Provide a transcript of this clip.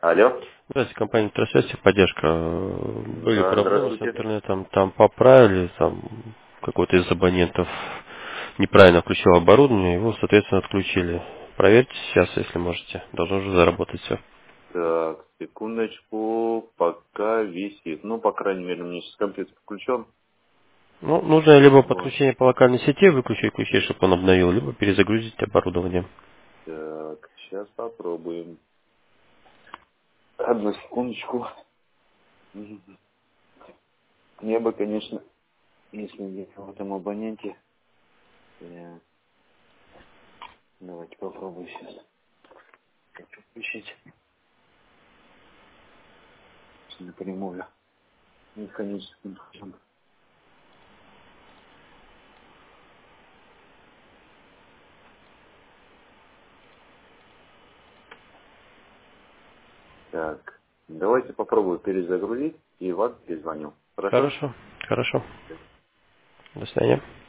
Алло. Здравствуйте, компания «Трансляция», поддержка. Были Да, проблемы с здравствуйте. интернетом, там поправили, там какой-то из абонентов неправильно включил оборудование, его, соответственно, отключили. Проверьте сейчас, если можете. Должно уже заработать все. Так, секундочку, пока висит. Ну, по крайней мере, у меня сейчас компьютер включен. Ну, нужно либо Вот. подключение по локальной сети выключить, чтобы он обновил, либо перезагрузить оборудование. Так, сейчас попробуем. Одну секундочку. Мгм. Я бы, конечно, если я в этом абоненте, давайте попробую сейчас. Как включить напрямую. Механическим путем. Так, давайте попробую перезагрузить и вас перезвоню. Хорошо? Хорошо, хорошо. До свидания.